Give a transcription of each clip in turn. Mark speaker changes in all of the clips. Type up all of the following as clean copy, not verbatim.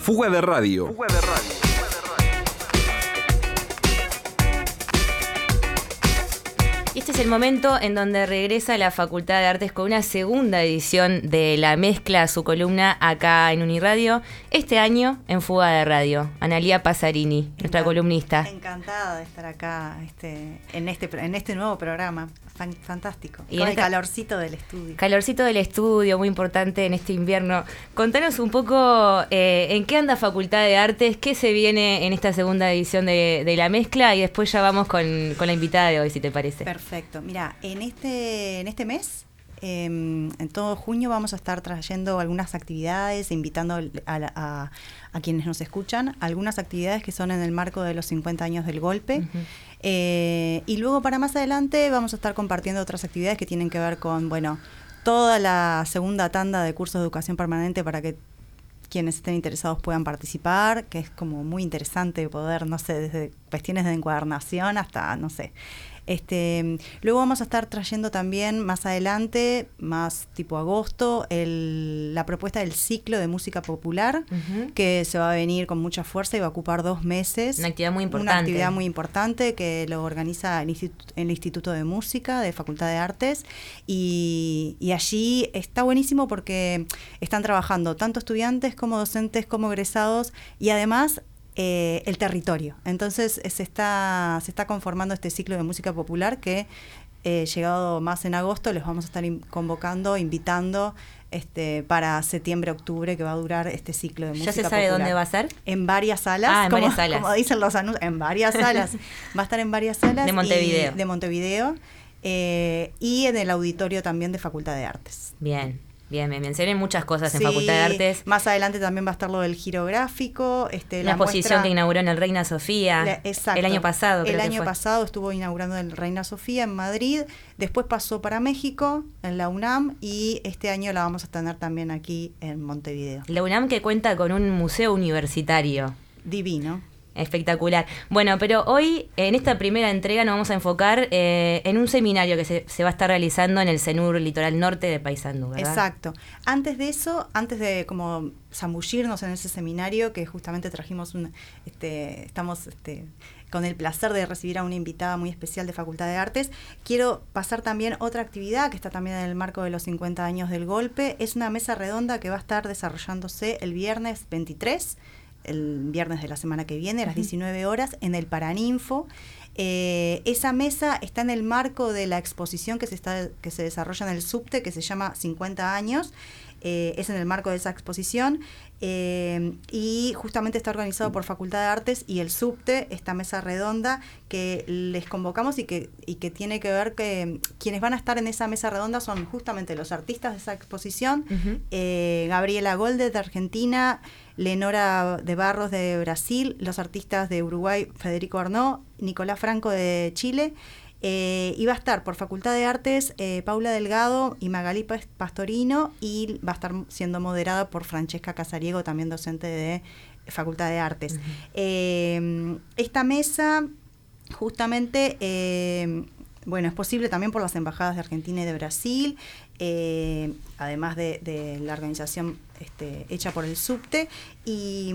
Speaker 1: Fuga de Radio.
Speaker 2: Y este es el momento en donde regresa la Facultad de Artes con una segunda edición de La Mezcla, su columna acá en Uniradio. Este año en Fuga de Radio. Analía Passarini, nuestra columnista.
Speaker 3: Encantada de estar acá en este nuevo programa. Fantástico.
Speaker 2: Y
Speaker 3: con el calorcito del estudio.
Speaker 2: Calorcito del estudio, muy importante en este invierno. Contanos un poco en qué anda Facultad de Artes, qué se viene en esta segunda edición de La Mezcla, y después ya vamos con la invitada de hoy, si te parece.
Speaker 3: Perfecto. Mira, en este mes, en todo junio, vamos a estar trayendo algunas actividades, invitando a quienes nos escuchan, algunas actividades que son en el marco de los 50 años del golpe. Uh-huh. Y luego para más adelante vamos a estar compartiendo otras actividades que tienen que ver con, toda la segunda tanda de cursos de educación permanente para que quienes estén interesados puedan participar, que es como muy interesante poder, desde cuestiones de encuadernación hasta, luego vamos a estar trayendo también más adelante, más tipo agosto, la propuesta del ciclo de música popular, uh-huh, que se va a venir con mucha fuerza y va a ocupar 2 meses.
Speaker 2: Una actividad muy importante.
Speaker 3: Una actividad muy importante que lo organiza el Instituto de Música de Facultad de Artes, y allí está buenísimo porque están trabajando tanto estudiantes como docentes como egresados, y además el territorio. Entonces se está conformando este ciclo de música popular que, llegado más en agosto, les vamos a estar convocando, invitando para septiembre, octubre, que va a durar este ciclo de música popular.
Speaker 2: ¿Ya se sabe dónde va a ser?
Speaker 3: En varias salas.
Speaker 2: En varias salas.
Speaker 3: Como dicen los anuncios, en varias salas. Va a estar en varias salas.
Speaker 2: De Montevideo.
Speaker 3: De Montevideo. Y en el auditorio también de Facultad de Artes.
Speaker 2: Bien. Bien, me mencioné muchas cosas en Facultad de Artes.
Speaker 3: Más adelante también va a estar lo del girográfico.
Speaker 2: La exposición que inauguró en el Reina Sofía.
Speaker 3: Exacto.
Speaker 2: El año pasado,
Speaker 3: creo que fue. El año pasado estuvo inaugurando el Reina Sofía en Madrid. Después pasó para México, en la UNAM. Y este año la vamos a tener también aquí en Montevideo.
Speaker 2: La UNAM, que cuenta con un museo universitario.
Speaker 3: Divino.
Speaker 2: Espectacular. Bueno, pero hoy, en esta primera entrega, nos vamos a enfocar en un seminario que se va a estar realizando en el CENUR Litoral Norte de Paysandú, ¿verdad?
Speaker 3: Exacto. Antes de eso, antes de como zambullirnos en ese seminario, que justamente trajimos estamos con el placer de recibir a una invitada muy especial de Facultad de Artes, quiero pasar también otra actividad que está también en el marco de los 50 años del golpe. Es una mesa redonda que va a estar desarrollándose el viernes 23, el viernes de la semana que viene, a las 19 horas, en el Paraninfo. Esa mesa está en el marco de la exposición que se desarrolla en el Subte, que se llama 50 años. Es en el marco de esa exposición, y justamente está organizado por Facultad de Artes y el Subte, esta mesa redonda que les convocamos y que tiene que ver que quienes van a estar en esa mesa redonda son justamente los artistas de esa exposición, uh-huh, Gabriela Golde de Argentina, Lenora de Barros de Brasil, los artistas de Uruguay, Federico Arnaud, Nicolás Franco de Chile. Y va a estar por Facultad de Artes Paula Delgado y Magalí Pastorino, y va a estar siendo moderada por Francesca Casariego, también docente de Facultad de Artes. Uh-huh. Esta mesa justamente es posible también por las embajadas de Argentina y de Brasil, además de la organización hecha por el Subte, y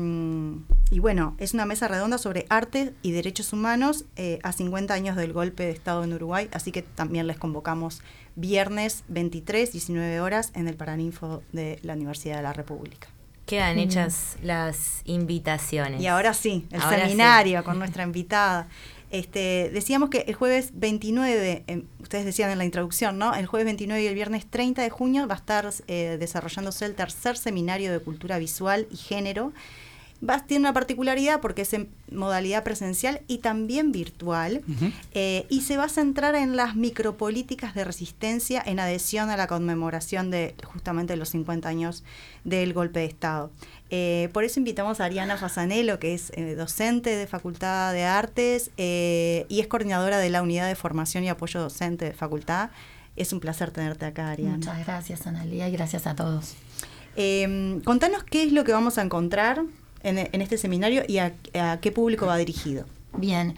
Speaker 3: es una mesa redonda sobre arte y derechos humanos a 50 años del golpe de Estado en Uruguay, así que también les convocamos viernes 23, 19 horas, en el Paraninfo de la Universidad de la República.
Speaker 2: Quedan hechas las invitaciones.
Speaker 3: Y ahora sí, seminario con nuestra invitada. Decíamos que el jueves 29, ustedes decían en la introducción, ¿no? El jueves 29 y el viernes 30 de junio va a estar desarrollándose el tercer seminario de cultura visual y género. Tiene una particularidad porque es en modalidad presencial y también virtual, uh-huh, y se va a centrar en las micropolíticas de resistencia en adhesión a la conmemoración de justamente los 50 años del golpe de Estado. Por eso invitamos a Ariana Fasanello, que es docente de Facultad de Artes y es coordinadora de la Unidad de Formación y Apoyo Docente de Facultad. Es un placer tenerte acá, Ariana.
Speaker 4: Muchas gracias, Analía, y gracias a todos.
Speaker 3: Contanos qué es lo que vamos a encontrar en este seminario y a qué público va dirigido.
Speaker 4: Bien,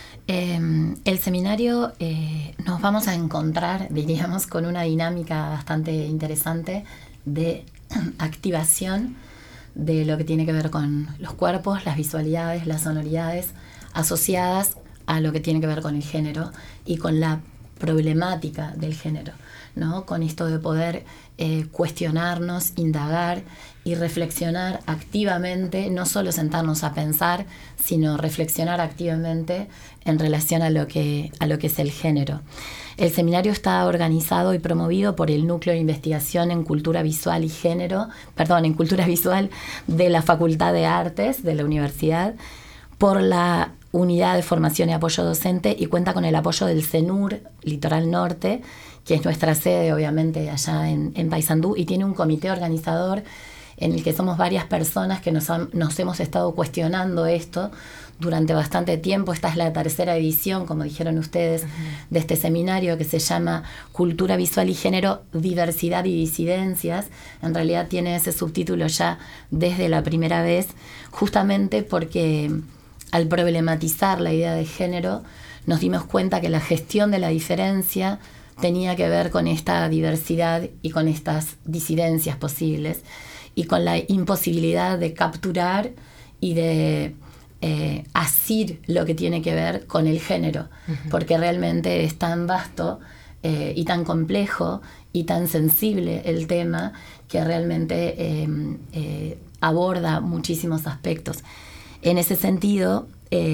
Speaker 4: el seminario nos vamos a encontrar, diríamos, con una dinámica bastante interesante de activación de lo que tiene que ver con los cuerpos, las visualidades, las sonoridades asociadas a lo que tiene que ver con el género y con la problemática del género, ¿no? Con esto de poder cuestionarnos, indagar y reflexionar activamente, no solo sentarnos a pensar, sino reflexionar activamente en relación a lo que es el género. El seminario está organizado y promovido por el Núcleo de Investigación en Cultura Visual y Género, en Cultura Visual de la Facultad de Artes de la Universidad, por la Unidad de Formación y Apoyo Docente, y cuenta con el apoyo del CENUR Litoral Norte, que es nuestra sede obviamente allá en Paysandú, y tiene un comité organizador en el que somos varias personas que nos hemos estado cuestionando esto durante bastante tiempo. Esta es la tercera edición, como dijeron ustedes, de este seminario que se llama Cultura Visual y Género, Diversidad y Disidencias. En realidad tiene ese subtítulo ya desde la primera vez, justamente porque al problematizar la idea de género nos dimos cuenta que la gestión de la diferencia tenía que ver con esta diversidad y con estas disidencias posibles, y con la imposibilidad de capturar y de asir lo que tiene que ver con el género, porque realmente es tan vasto y tan complejo y tan sensible el tema que realmente aborda muchísimos aspectos. En ese sentido,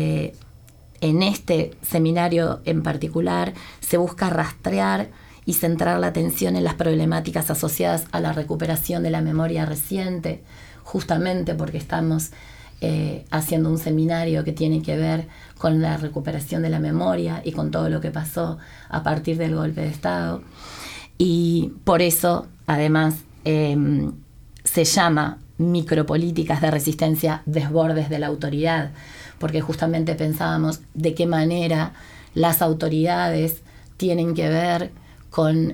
Speaker 4: en este seminario en particular se busca rastrear y centrar la atención en las problemáticas asociadas a la recuperación de la memoria reciente, justamente porque estamos haciendo un seminario que tiene que ver con la recuperación de la memoria y con todo lo que pasó a partir del golpe de Estado. Y por eso, además, se llama Micropolíticas de Resistencia, Desbordes de la Autoridad, porque justamente pensábamos de qué manera las autoridades tienen que ver con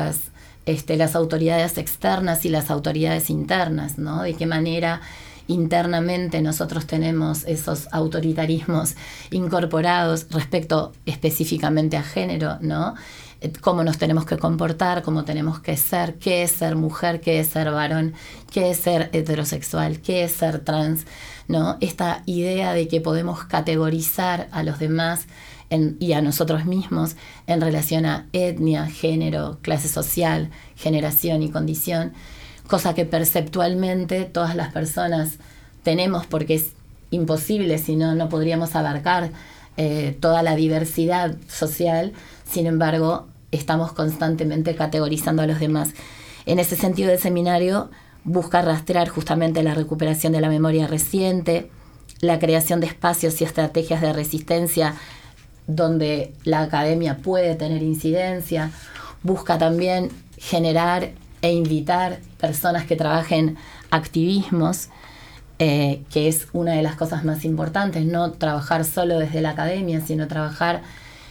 Speaker 4: las autoridades externas y las autoridades internas, ¿no? De qué manera internamente nosotros tenemos esos autoritarismos incorporados respecto específicamente a género, ¿no? Cómo nos tenemos que comportar, cómo tenemos que ser, qué es ser mujer, qué es ser varón, qué es ser heterosexual, qué es ser trans, ¿no? Esta idea de que podemos categorizar a los demás y a nosotros mismos en relación a etnia, género, clase social, generación y condición, cosa que perceptualmente todas las personas tenemos, porque es imposible, si no, no podríamos abarcar toda la diversidad social. Sin embargo, estamos constantemente categorizando a los demás. En ese sentido, el seminario busca rastrear justamente la recuperación de la memoria reciente, la creación de espacios y estrategias de resistencia donde la academia puede tener incidencia, busca también generar e invitar personas que trabajen activismos, que es una de las cosas más importantes, no trabajar solo desde la academia, sino trabajar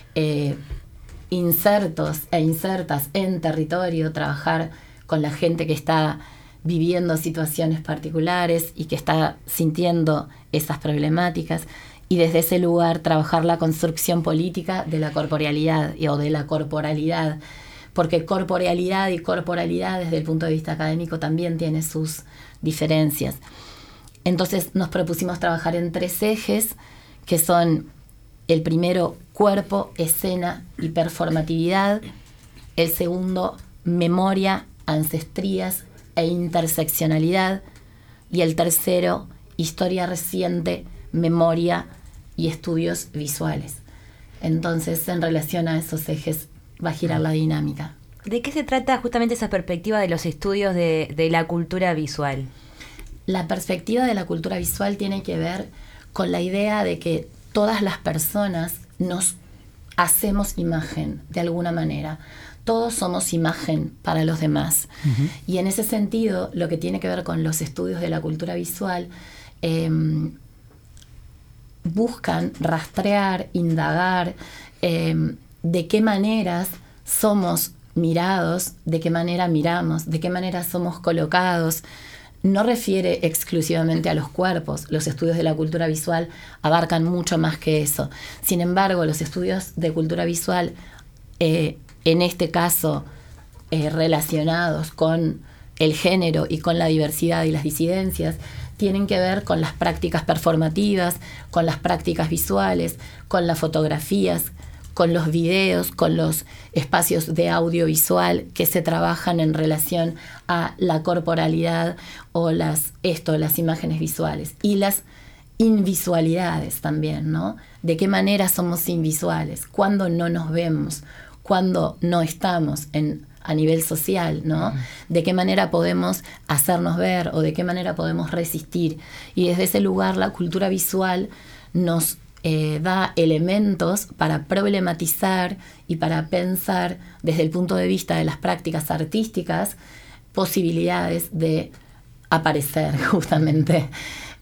Speaker 4: insertos e insertas en territorio, trabajar con la gente que está viviendo situaciones particulares y que está sintiendo esas problemáticas, y desde ese lugar trabajar la construcción política de la corporealidad o de la corporalidad, porque corporealidad y corporalidad desde el punto de vista académico también tiene sus diferencias. Entonces nos propusimos trabajar en 3 ejes, que son el primero, cuerpo, escena y performatividad; el segundo, memoria, ancestrías e interseccionalidad; y el tercero, historia reciente, memoria y estudios visuales. Entonces, en relación a esos ejes va a girar la dinámica.
Speaker 2: ¿De qué se trata justamente esa perspectiva de los estudios de la cultura visual?
Speaker 4: La perspectiva de la cultura visual tiene que ver con la idea de que todas las personas nos hacemos imagen de alguna manera. Todos somos imagen para los demás. Uh-huh. Y en ese sentido, lo que tiene que ver con los estudios de la cultura visual, buscan rastrear, indagar de qué maneras somos mirados, de qué manera miramos, de qué manera somos colocados. No refiere exclusivamente a los cuerpos. Los estudios de la cultura visual abarcan mucho más que eso. Sin embargo, los estudios de cultura visual, en este caso relacionados con el género y con la diversidad y las disidencias tienen que ver con las prácticas performativas, con las prácticas visuales, con las fotografías, con los videos, con los espacios de audiovisual que se trabajan en relación a la corporalidad o las imágenes visuales. Y las invisualidades también, ¿no? ¿De qué manera somos invisuales? ¿Cuándo no nos vemos? ¿Cuándo no estamos a nivel social, ¿no? ¿De qué manera podemos hacernos ver o de qué manera podemos resistir? Y desde ese lugar la cultura visual nos da elementos para problematizar y para pensar desde el punto de vista de las prácticas artísticas posibilidades de aparecer justamente.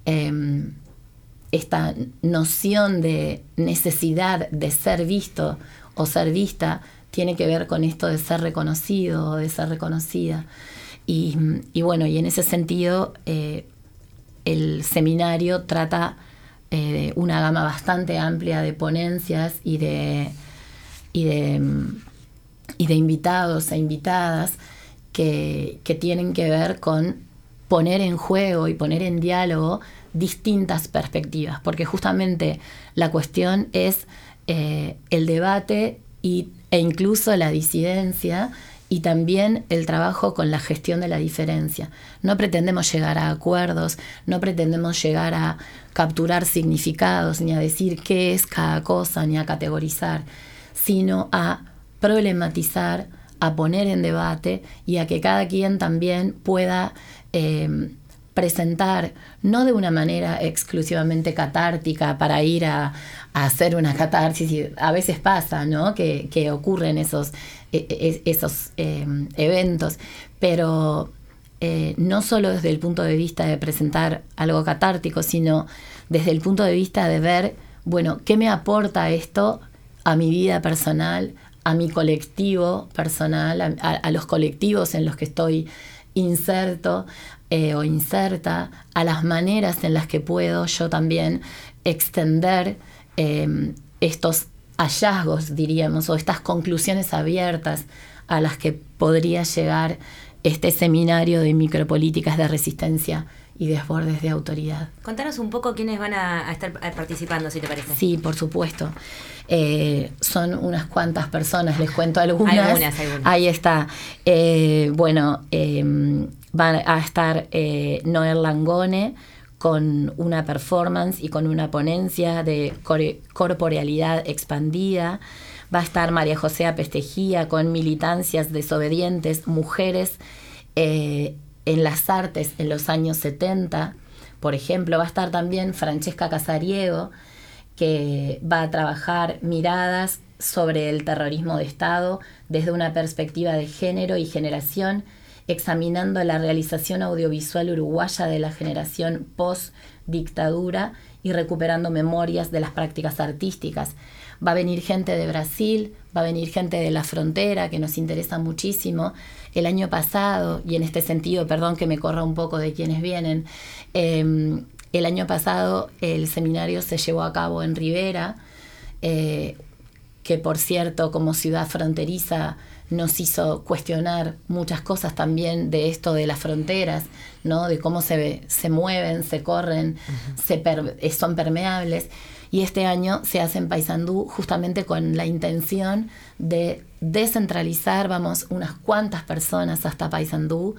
Speaker 4: Esta noción de necesidad de ser visto o ser vista tiene que ver con esto de ser reconocido o de ser reconocida. Y bueno, y en ese sentido el seminario trata una gama bastante amplia de ponencias y de invitados e invitadas que tienen que ver con poner en juego y poner en diálogo distintas perspectivas, porque justamente la cuestión es el debate e incluso la disidencia y también el trabajo con la gestión de la diferencia. No pretendemos llegar a acuerdos, no pretendemos llegar a capturar significados, ni a decir qué es cada cosa, ni a categorizar, sino a problematizar, a poner en debate y a que cada quien también pueda presentar, no de una manera exclusivamente catártica para ir a hacer una catarsis. A veces pasa, ¿no?, que ocurren esos eventos, pero no solo desde el punto de vista de presentar algo catártico, sino desde el punto de vista de ver, bueno, ¿qué me aporta esto a mi vida personal, a mi colectivo personal, a los colectivos en los que estoy inserto o inserta, a las maneras en las que puedo yo también extender estos hallazgos, diríamos, o estas conclusiones abiertas a las que podría llegar este seminario de micropolíticas de resistencia y desbordes de autoridad.
Speaker 2: Contanos un poco quiénes van a estar participando, si te parece.
Speaker 4: Sí, por supuesto. Son unas cuantas personas, les cuento algunas.
Speaker 2: Algunas.
Speaker 4: Ahí está. Van a estar Noel Langone con una performance y con una ponencia de corporealidad expandida. Va a estar María José Apestejía con militancias desobedientes, mujeres en las artes en los años 70, por ejemplo. Va a estar también Francesca Casariego, que va a trabajar miradas sobre el terrorismo de Estado desde una perspectiva de género y generación, examinando la realización audiovisual uruguaya de la generación post-dictadura y recuperando memorias de las prácticas artísticas. Va a venir gente de Brasil, va a venir gente de la frontera, que nos interesa muchísimo. El año pasado, y en este sentido, perdón que me corra un poco de quienes vienen, el año pasado el seminario se llevó a cabo en Rivera, que por cierto, como ciudad fronteriza, nos hizo cuestionar muchas cosas también de esto de las fronteras, ¿no? De cómo se mueven, se corren, son permeables. Y este año se hace en Paysandú justamente con la intención de descentralizar, vamos unas cuantas personas hasta Paysandú,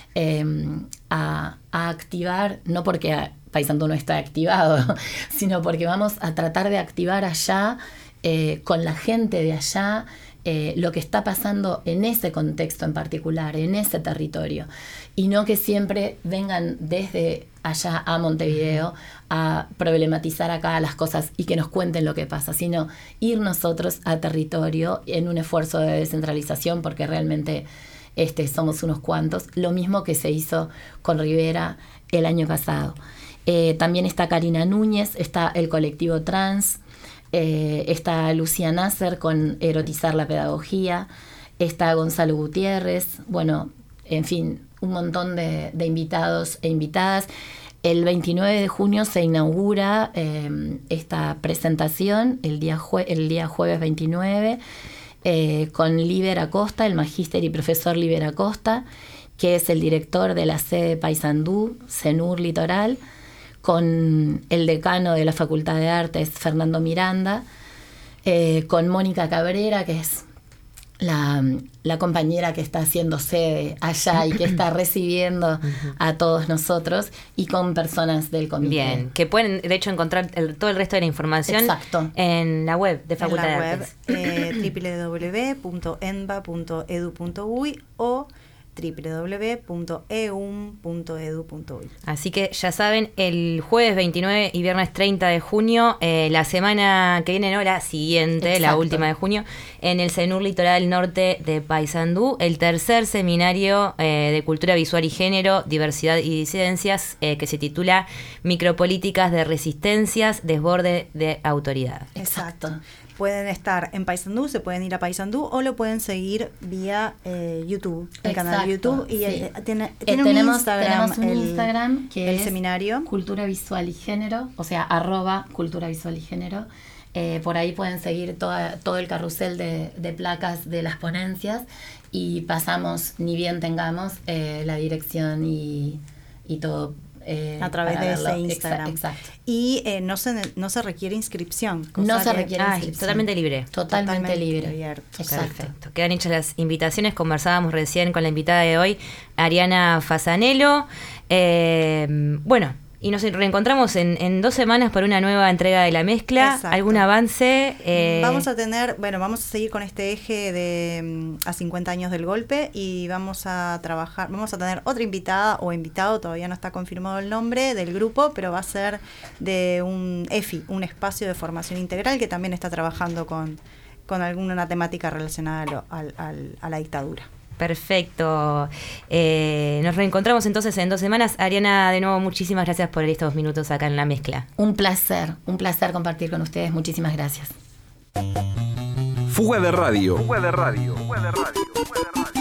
Speaker 4: a activar, no porque Paysandú no está activado, sino porque vamos a tratar de activar allá, con la gente de allá, lo que está pasando en ese contexto en particular, en ese territorio, y no que siempre vengan desde allá a Montevideo a problematizar acá las cosas y que nos cuenten lo que pasa, sino ir nosotros a territorio en un esfuerzo de descentralización, porque realmente somos unos cuantos, lo mismo que se hizo con Rivera el año pasado. También está Karina Núñez, está el colectivo trans, está Lucía Nasser con Erotizar la Pedagogía, está Gonzalo Gutiérrez, bueno, en fin, un montón de invitados e invitadas. El 29 de junio se inaugura esta presentación, el día jueves 29, con Liber Acosta, el magíster y profesor Liber Acosta, que es el director de la sede Paysandú, CENUR Litoral, con el decano de la Facultad de Artes, Fernando Miranda, con Mónica Cabrera, que es la compañera que está haciendo sede allá y que está recibiendo a todos nosotros, y con personas del comité.
Speaker 2: Bien, que pueden de hecho encontrar todo el resto de la información en la web de Facultad de Artes.
Speaker 3: www.enva.edu.uy o www.eum.edu.uy.
Speaker 2: Así que ya saben, el jueves 29 y viernes 30 de junio, la semana que viene, no, la siguiente, la última de junio, en el CENUR Litoral Norte de Paysandú, el tercer seminario de Cultura Visual y Género, Diversidad y Disidencias, que se titula Micropolíticas de Resistencias, Desborde de Autoridad.
Speaker 3: Exacto. Pueden estar en Paysandú, se pueden ir a Paysandú o lo pueden seguir vía YouTube, el canal de YouTube. Y
Speaker 4: tenemos un Instagram que es
Speaker 3: seminario
Speaker 4: Cultura Visual y Género, o sea, @Cultura Visual y Género. Por ahí pueden seguir todo el carrusel de placas de las ponencias, y pasamos, ni bien tengamos, la dirección y todo.
Speaker 3: A través de ese Instagram.
Speaker 4: Exacto.
Speaker 3: Y no se requiere inscripción.
Speaker 4: No se requiere inscripción.
Speaker 2: Totalmente libre.
Speaker 4: Totalmente libre.
Speaker 3: Abierto.
Speaker 2: Perfecto. Quedan hechas las invitaciones. Conversábamos recién con la invitada de hoy, Ariana Fasanello. Bueno, y nos reencontramos en 2 semanas para una nueva entrega de La Mezcla.
Speaker 3: Exacto.
Speaker 2: ¿Algún avance?
Speaker 3: Vamos a seguir con este eje de a 50 años del golpe, y vamos a tener otra invitada o invitado, todavía no está confirmado el nombre del grupo, pero va a ser de un EFI, un espacio de formación integral que también está trabajando con alguna temática relacionada a la dictadura.
Speaker 2: Perfecto. Nos reencontramos entonces en 2 semanas. Ariana, de nuevo, muchísimas gracias por estos minutos acá en La Mezcla.
Speaker 4: Un placer compartir con ustedes. Muchísimas gracias.
Speaker 1: Fuga de Radio. Fuga de Radio. Fuga de Radio. Fuga de Radio.